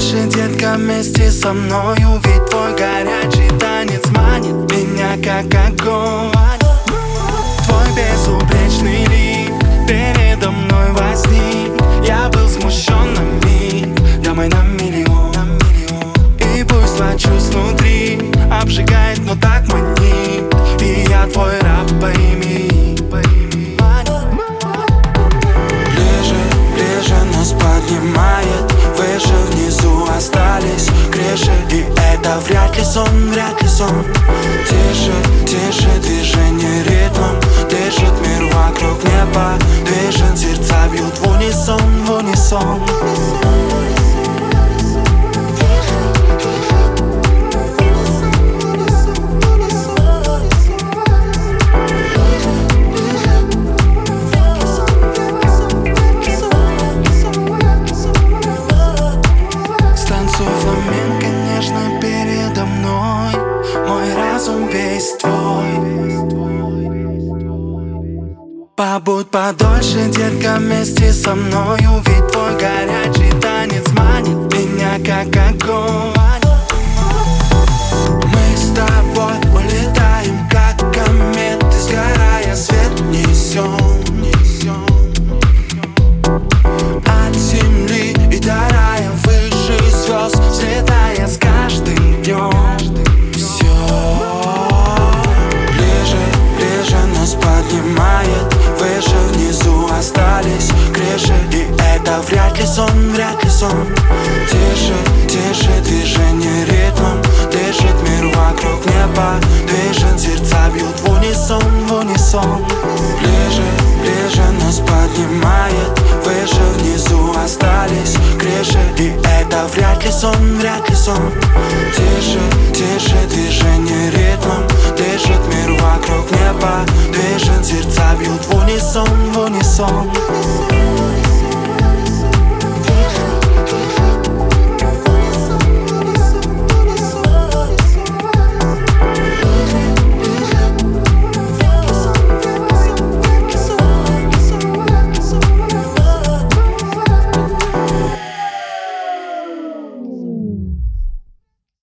подольше, детка, вместе со мною. Ведь твой горячий танец манит меня как огонь. Твой безупречный лик передо мной во сне. Я был смущен на миг, домой на миллион. И пусть зла чувств внутри обжигает, но так манит. И я твой раб, пойми. Ближе, ближе нас поднимает. Выше, внизу остались крыши. И это вряд ли сон, вряд ли сон. Тише, тише, движение ритмом. Дышит мир вокруг неба. Движет, сердца бьют в унисон, в унисон. Фламенко нежно передо мной. Мой разум весь твой. Побудь подольше, детка, вместе со мною. Ведь твой горячий танец манит меня как огонь. Мы с тобой улетаем как кометы, сгорая свет несем от земли и до рая, выше звезд, взлетая с каждым днем. Все ближе, ближе нас поднимает. Выше, внизу остались крыши. И это вряд ли сон, вряд ли сон. Тише, тише, движение ритмом. Дышит мир вокруг неба. Движет, сердца бьют в унисон, в унисон. Ближе, ближе нас поднимает. Выше, внизу остались крыши. И это вряд ли сон, вряд ли сон. Тише, тише, движение ритмом. Дышит мир вокруг неба. Движет, сердца бьют в унисон, в унисон.